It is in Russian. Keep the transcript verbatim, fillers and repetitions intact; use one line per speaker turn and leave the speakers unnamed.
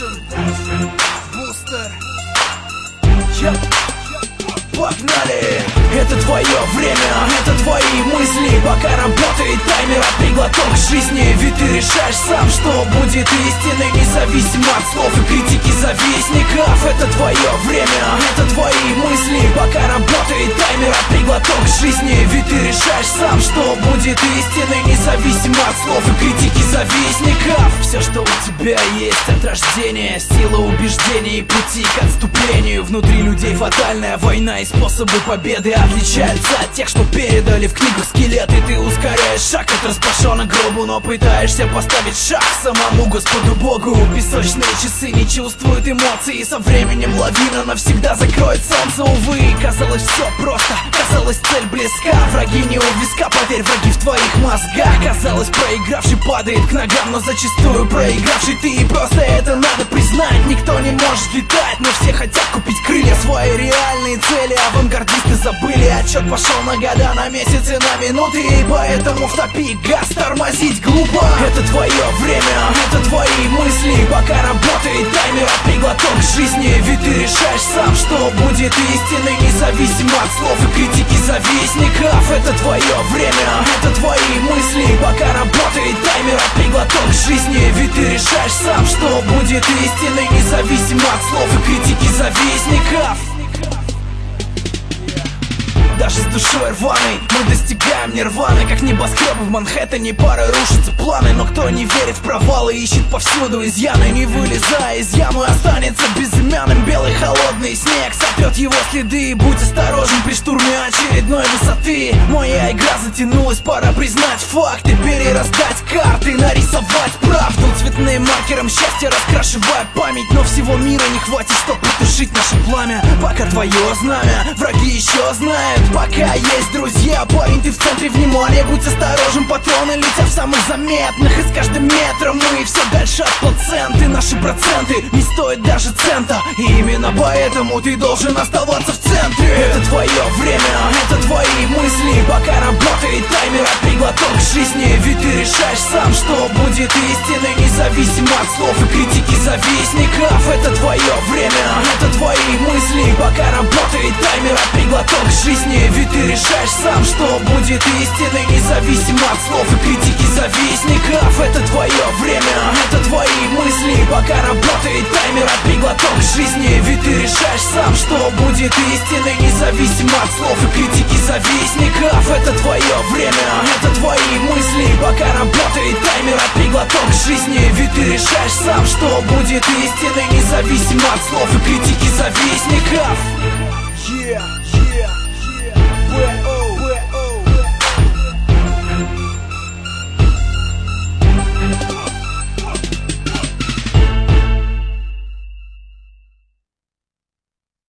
Production, Booster. Yep. Погнали! Это твое время, это твои мысли. Пока работает таймер, отпей глоток жизни. Ведь ты решаешь сам, что будет истиной, независимо от слов и критики завистников. Это твое время, это твои мысли. Пока работает таймер, отпей глоток жизни. Ведь ты решаешь сам, что будет истиной, независимо от слов и критики завистников. Все, что у тебя есть от рождения, сила убеждений и пути к отступлению. Внутри людей фатальная война, и способы победы отличаются от тех, что передали в книгах скелеты. Ты ускоряешь шаг от распашонок гробу, но пытаешься поставить шаг самому Господу Богу. Песочные часы не чувствуют эмоций, и со временем лавина навсегда закроет солнце. Увы, казалось все просто, казалось цель близка. Враги не у виска, поверь, враги в твоих мозгах. Казалось, проигравший падает к ногам, но зачастую проигравший ты. И просто это надо признать. Никто не может летать, но все хотят купить крылья. Свои реальные цели авангардисты забыли. Отчет пошел на года, на месяцы, на минуты. И поэтому втопи газ, тормозить глупо. Это твое время, это твои мысли. Пока работает таймер, отпей глоток жизни. Ведь ты решаешь сам, что будет истиной, независимо от слов и критики завистников. Это твое время, это твои мысли. Пока работает таймер, отпей глоток жизни. Ведь ты решаешь сам, что будет истиной, независимо от слов и критики завистников. Даже с душой рваной мы достигаем нирваны. Как небоскребы в Манхэттене, порой рушатся планы. Но кто не верит в провалы, ищет повсюду изъяны. Не вылезая из ямы, останется безымянным. Белый холодный снег сопрет его следы. И будь осторожен при штурме очередной высоты. Моя игра затянулась, пора признать факты. Перерастать карты, нарисовать правду. Цветным маркером счастья раскрашивая память. Но всего мира не хватит, чтобы потушить наше пламя. Пока твое знамя враги еще знают. Пока есть друзья, парень, ты в центре внимания. Будь осторожен, патроны летят в самых заметных. И с каждым метром мы все дальше от плаценты. Наши проценты не стоят даже цента. И именно поэтому ты должен оставаться в центре. Это твое время, это твои мысли. Пока работает таймер, отпей глоток жизни. Ведь ты решаешь сам, что будет истиной, независимо от слов и критики завистников. Это твое время, это твои мысли. Пока работает таймер, отпей глоток жизни. Ведь ты решаешь сам, что будет истиной, независимо от слов и критики завистников. Это твое время, это твои мысли. Пока работает таймер, отпей глоток жизни. Ведь ты решаешь сам, что будет истиной, независимо от слов и критики завистников. Это твое время, это твои мысли. Пока работает таймер, отпей глоток жизни. Ведь ты решаешь сам, что будет истиной, независимо от слов и критики завистников. Yeah.